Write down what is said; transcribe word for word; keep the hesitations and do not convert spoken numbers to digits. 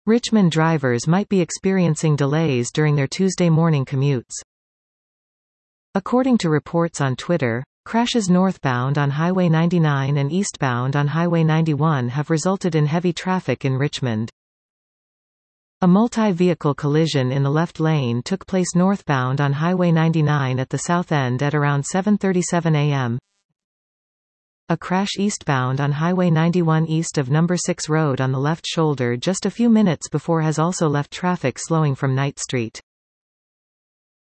Richmond drivers might be experiencing delays during their Tuesday morning commutes. According to reports on Twitter, crashes northbound on Highway ninety-nine and eastbound on Highway ninety-one have resulted in heavy traffic in Richmond. A multi-vehicle collision in the left lane took place northbound on Highway ninety-nine at the south end at around seven thirty-seven a m A crash eastbound on Highway ninety-one east of Number six Road on the left shoulder just a few minutes before has also left traffic slowing from Knight Street.